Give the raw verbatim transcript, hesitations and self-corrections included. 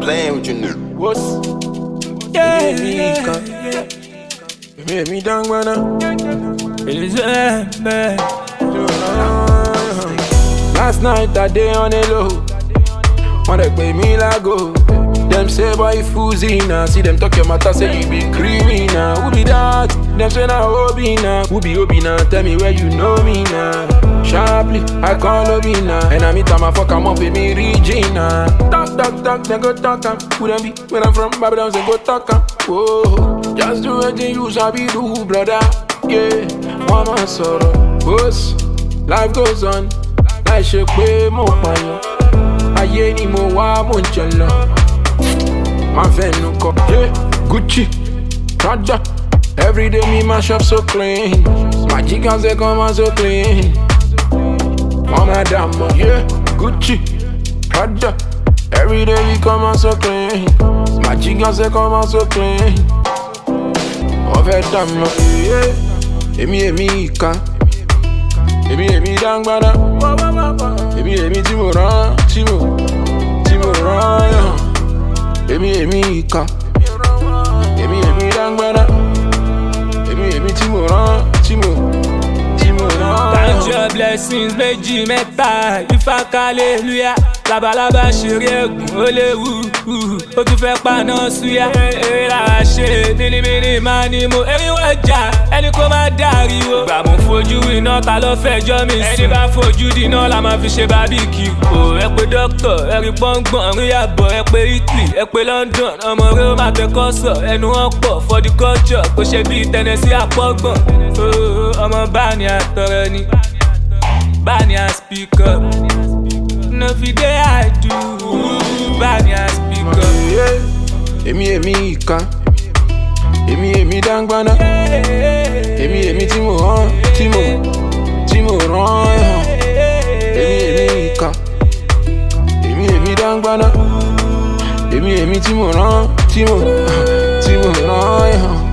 playing with your nigga. What's Yeah, me, yeah, me, me, down, man. it is a man. Last night I day on a low. Wanna pay me like go. Them say boy Fuzina. See them talk your matter, say you be criminal. Who be that? Them say na Obina. Who be Obina? Tell me where you know me now. Sharply, I call Obina. And I meet time I fuck I'm up with me Regina. Talk, talk, talk, then go talk em. Who them be? Where I'm from, Babylon, then go talk em. Whoa, just do anything you sabi do, brother. Yeah, mama sorrow. Boss, life goes on. Life should be more fun. Aye ni mo wa mo jolo. My friend no cop, yeah, Gucci, Prada. Every day me mash up so clean. My chickens they come out so clean. Mama damn, yeah, Gucci, Prada. Every day we come out so clean. My chickens they come out so clean. Over damn, yeah, emi emi ika, emi emi dang bada, emi emi timora, timo, timora, yeah. Emi emi ika, emi emi dangbara, emi emi timora, timo, timora. Count your blessings, méjì mẹ́ta, Ifá hallelujah. Labalábá ṣeré ẹ̀gùn ó léwu, ó tún fẹ́ paná súyà. Eré làwa ṣe, bínibíni máa ní mo eriwo ọjà, ẹni kó má dàríwo. Gbà mo fojú iná, ta ló fẹjọ́ mi sùn? Ẹni bá fojú dínà la máa fi ṣe bábíkì. Ò ẹ pé dókítà, ẹ rí pọ́ngbọ̀n, rí àbọ̀, ẹ pé Italy, ẹ pé London. Ọmọ rẹ ó máa fẹ́ kọ́ sọ, ẹnu wọn pọ̀ for the culture. Kò ṣe bí Tennessee àpọ́gbọ̀n. Ọmọ bá ní àtọrẹ ni, bá ní à speak up. No fi dey I do, bad ya speak up. Yeah, emi emi ika, emi emi dangbana, emi emi timo han, timo, timo ran. Emi emi ika, emi emi dangbana, emi emi timo ran, timo, timo ran.